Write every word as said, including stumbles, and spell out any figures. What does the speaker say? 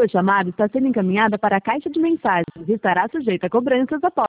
Sua chamada está sendo encaminhada para a caixa de mensagens e estará sujeita a cobranças após